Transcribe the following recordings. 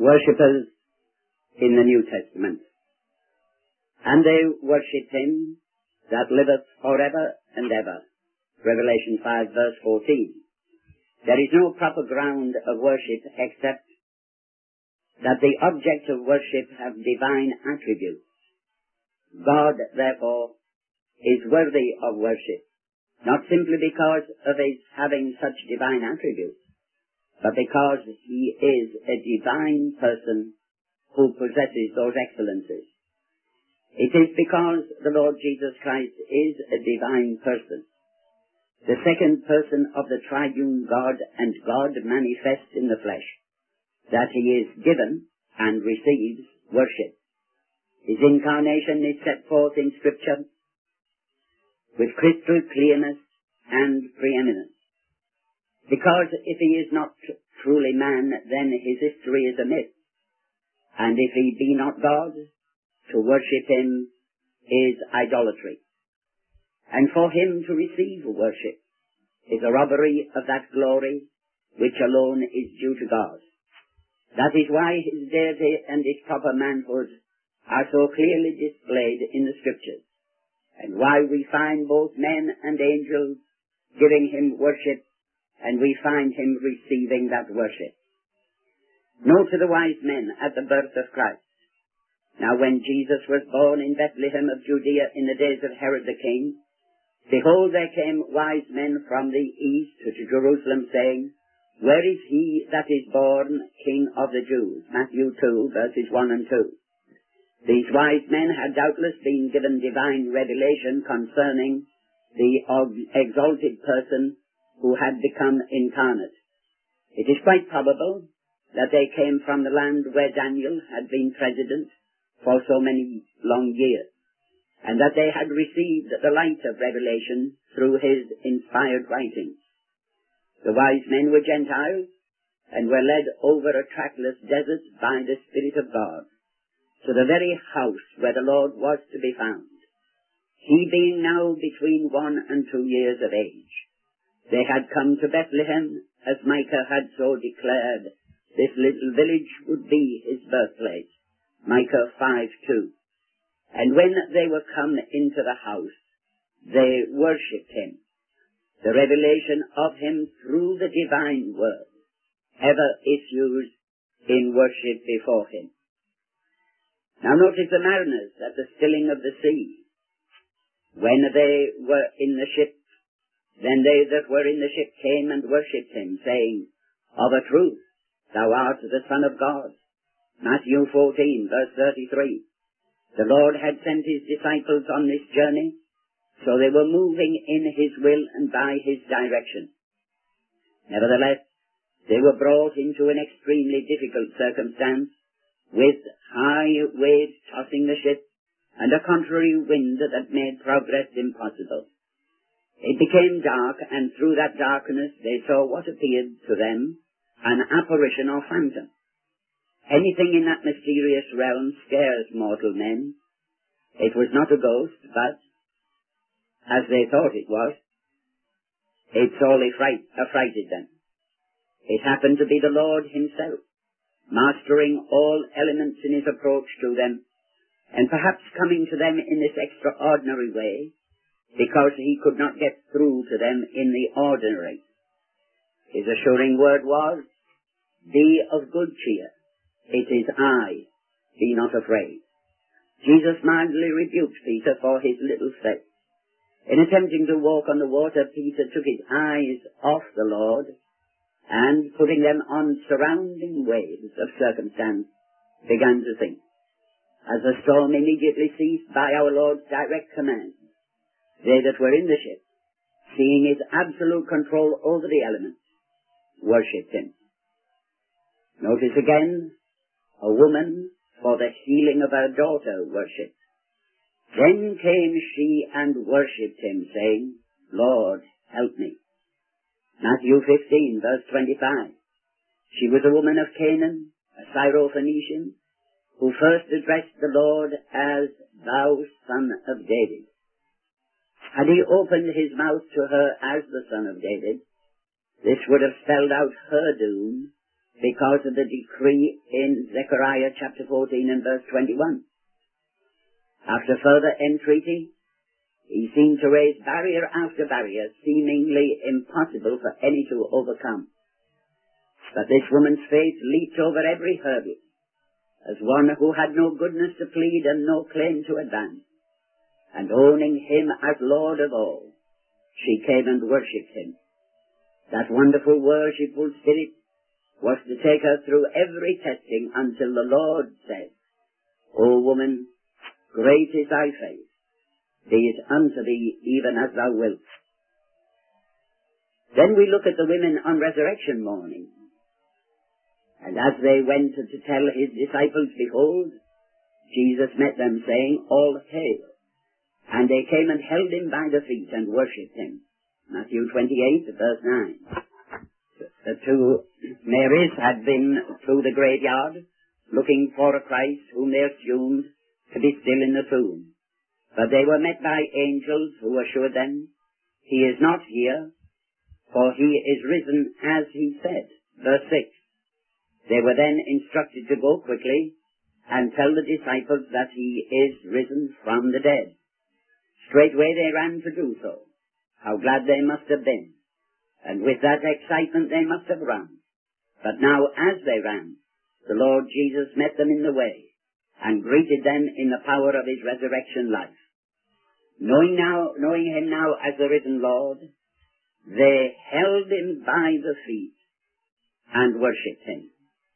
worshippers in the New Testament. And they worship him that liveth forever and ever. Revelation 5 verse 14. There is no proper ground of worship except that the object of worship have divine attributes. God, therefore, is worthy of worship, not simply because of his having such divine attributes, but because he is a divine person who possesses those excellencies. It is because the Lord Jesus Christ is a divine person, the second person of the triune God and God manifest in the flesh, that he is given and receives worship. His incarnation is set forth in Scripture with crystal clearness and preeminence. Because if he is not truly man, then his history is a myth. And if he be not God, to worship him is idolatry. And for him to receive worship is a robbery of that glory which alone is due to God. That is why his deity and his proper manhood are so clearly displayed in the Scriptures, and why we find both men and angels giving him worship, and we find him receiving that worship. Note to the wise men at the birth of Christ. Now when Jesus was born in Bethlehem of Judea in the days of Herod the king, behold, there came wise men from the east to Jerusalem, saying, Where is he that is born King of the Jews? Matthew 2, verses 1 and 2. These wise men had doubtless been given divine revelation concerning the exalted person who had become incarnate. It is quite probable that they came from the land where Daniel had been president for so many long years, and that they had received the light of revelation through his inspired writings. The wise men were Gentiles, and were led over a trackless desert by the Spirit of God, to the very house where the Lord was to be found. He being now between 1 and 2 years of age, they had come to Bethlehem, as Micah had so declared, this little village would be his birthplace. Micah 5:2. And when they were come into the house, they worshipped him. The revelation of him through the divine word ever issues in worship before him. Now notice the mariners at the stilling of the sea. When they were in the ship, then they that were in the ship came and worshipped him, saying, Of a truth, thou art the Son of God. Matthew 14, verse 33. The Lord had sent his disciples on this journey, so they were moving in his will and by his direction. Nevertheless, they were brought into an extremely difficult circumstance, with high waves tossing the ship, and a contrary wind that made progress impossible. It became dark, and through that darkness they saw what appeared to them an apparition or phantom. Anything in that mysterious realm scares mortal men. It was not a ghost, but, as they thought it was, it sorely affrighted them. It happened to be the Lord himself, mastering all elements in his approach to them, and perhaps coming to them in this extraordinary way, because he could not get through to them in the ordinary. His assuring word was, Be of good cheer. It is I. Be not afraid. Jesus mildly rebuked Peter for his little faith. In attempting to walk on the water, Peter took his eyes off the Lord, and putting them on surrounding waves of circumstance, began to sink. As the storm immediately ceased by our Lord's direct command, they that were in the ship, seeing his absolute control over the elements, worshipped him. Notice again, a woman for the healing of her daughter worshipped. Then came she and worshipped him, saying, Lord, help me. Matthew 15, verse 25. She was a woman of Canaan, a Syrophoenician, who first addressed the Lord as, Thou Son of David. Had he opened his mouth to her as the Son of David, this would have spelled out her doom because of the decree in Zechariah chapter 14 and verse 21. After further entreaty, he seemed to raise barrier after barrier, seemingly impossible for any to overcome. But this woman's faith leaped over every hurdle, as one who had no goodness to plead and no claim to advance, and owning him as Lord of all, she came and worshipped him. That wonderful worshipful spirit was to take her through every testing until the Lord said, O woman, great is thy faith, be it unto thee even as thou wilt. Then we look at the women on resurrection morning. And as they went to tell his disciples, behold, Jesus met them, saying, All hail. And they came and held him by the feet and worshipped him. Matthew 28, verse 9. The two Marys had been through the graveyard, looking for a Christ whom they assumed to be still in the tomb. But they were met by angels who assured them, He is not here, for he is risen as he said. Verse 6. They were then instructed to go quickly and tell the disciples that he is risen from the dead. Straightway they ran to do so. How glad they must have been. And with that excitement they must have run. But now as they ran, the Lord Jesus met them in the way and greeted them in the power of his resurrection life. Knowing him now as the risen Lord, they held him by the feet and worshipped him.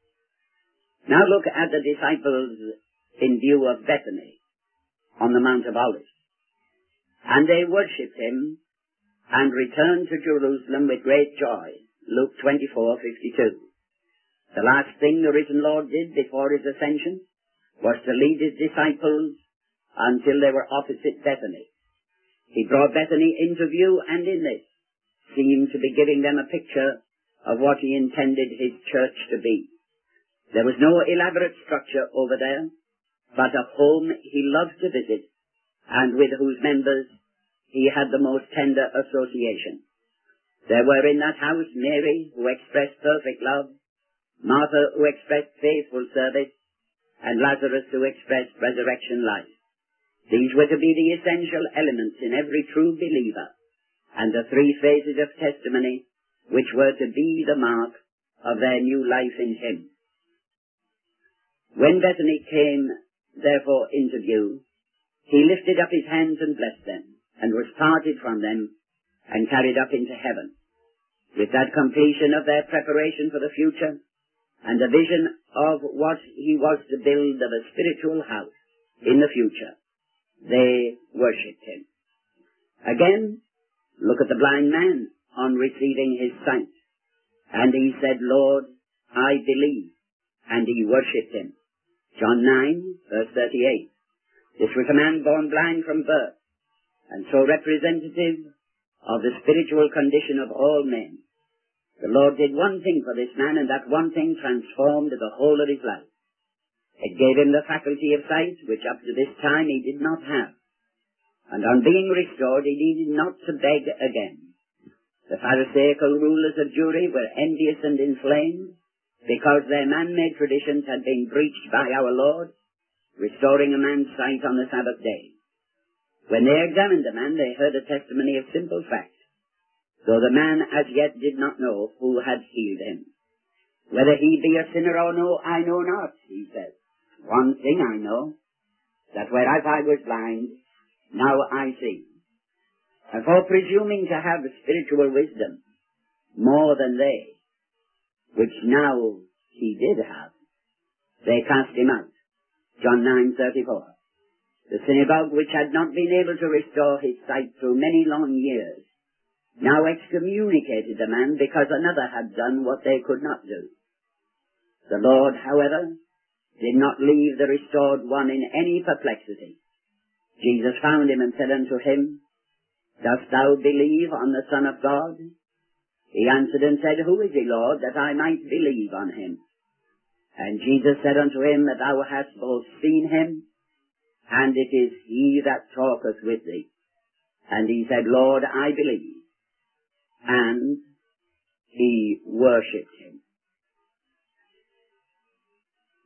Now look at the disciples in view of Bethany on the Mount of Olives. And they worshipped him and returned to Jerusalem with great joy. Luke 24:52. The last thing the risen Lord did before his ascension was to lead his disciples until they were opposite Bethany. He brought Bethany into view, and in this seemed to be giving them a picture of what he intended his church to be. There was no elaborate structure over there, but a home he loved to visit, and with whose members he had the most tender association. There were in that house Mary, who expressed perfect love, Martha, who expressed faithful service, and Lazarus, who expressed resurrection life. These were to be the essential elements in every true believer, and the three phases of testimony which were to be the mark of their new life in him. When Bethany came, therefore, into view, he lifted up his hands and blessed them, and was parted from them, and carried up into heaven. With that completion of their preparation for the future, and the vision of what he was to build of a spiritual house in the future, they worshipped him. Again, look at the blind man on receiving his sight. And he said, Lord, I believe. And he worshipped him. John 9, verse 38. This was a man born blind from birth, and so representative of the spiritual condition of all men. The Lord did one thing for this man, and that one thing transformed the whole of his life. It gave him the faculty of sight, which up to this time he did not have. And on being restored, he needed not to beg again. The Pharisaical rulers of Jewry were envious and inflamed, because their man-made traditions had been breached by our Lord, restoring a man's sight on the Sabbath day. When they examined the man, they heard a testimony of simple fact, though the man as yet did not know who had healed him. Whether he be a sinner or no, I know not, he said. One thing I know, that whereas I was blind, now I see. And for presuming to have spiritual wisdom more than they, which now he did have, they cast him out. John 9:34. The synagogue, which had not been able to restore his sight through many long years, now excommunicated the man because another had done what they could not do. The Lord, however, did not leave the restored one in any perplexity. Jesus found him and said unto him, Dost thou believe on the Son of God? He answered and said, Who is he, Lord, that I might believe on him? And Jesus said unto him, Thou hast both seen him, and it is he that talketh with thee. And he said, Lord, I believe. And he worshipped him.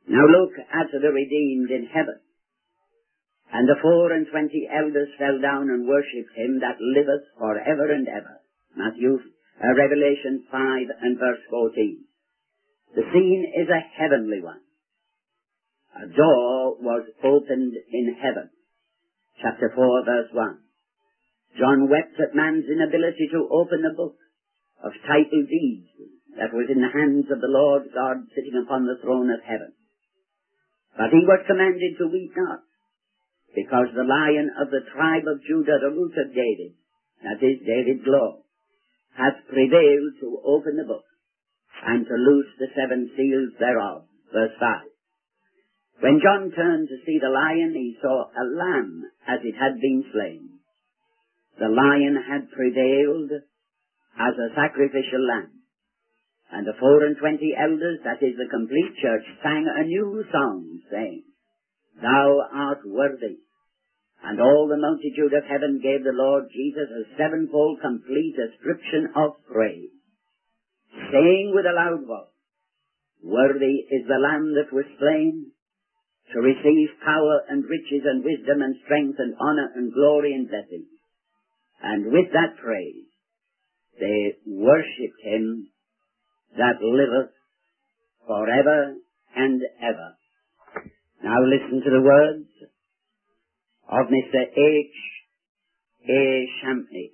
Now look at the redeemed in heaven. And the 24 elders fell down and worshipped him that liveth for ever and ever. Revelation 5 and verse 14. The scene is a heavenly one. A door was opened in heaven. Chapter 4 verse 1. John wept at man's inability to open the book of title deeds that was in the hands of the Lord God sitting upon the throne of heaven. But he was commanded to weep not, because the Lion of the tribe of Judah, the root of David, that is David's law, hath prevailed to open the book and to loose the 7 seals thereof. Verse 5. When John turned to see the lion, he saw a lamb as it had been slain. The lion had prevailed as a sacrificial lamb. And the 24 elders, that is the complete church, sang a new song, saying, Thou art worthy. And all the multitude of heaven gave the Lord Jesus a 7-fold complete ascription of praise, saying with a loud voice, Worthy is the Lamb that was slain, to receive power and riches and wisdom and strength and honor and glory and blessing. And with that praise, they worshipped him that liveth forever and ever. Now listen to the words of Mr. H.A. Champney.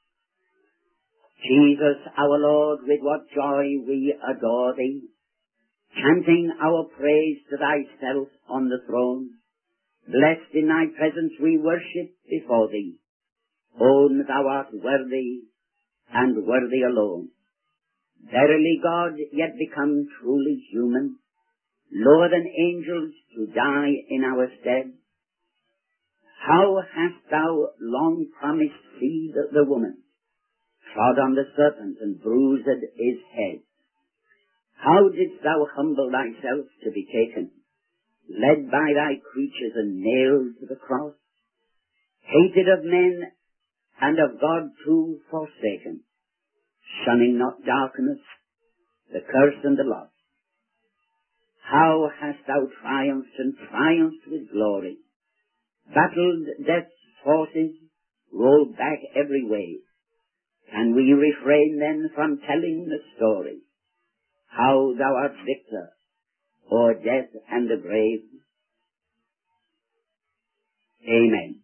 Jesus our Lord, with what joy we adore thee, chanting our praise to thyself on the throne. Blessed in thy presence we worship before thee. Own thou art worthy, and worthy alone. Verily God, yet become truly human, lower than angels to die in our stead. How hast thou long promised seed the woman, trod on the serpent and bruised his head? How didst thou humble thyself to be taken, led by thy creatures and nailed to the cross, hated of men and of God too forsaken, shunning not darkness, the curse and the loss? How hast thou triumphed and triumphed with glory, battled death's forces, rolled back every wave? Can we refrain then from telling the story, how thou art victor o'er death and the grave? Amen.